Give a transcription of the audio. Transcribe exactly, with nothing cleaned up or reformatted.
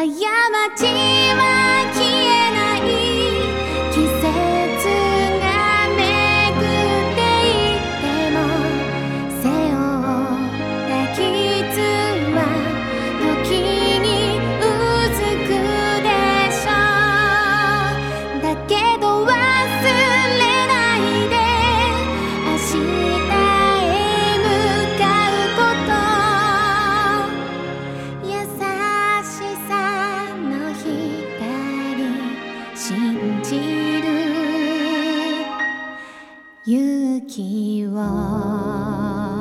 ちは消えない季節が巡っていっても背負った傷は時にうずくでしょう。だけど忘れないで明日へ向かうこと。優しさの光信じる勇気を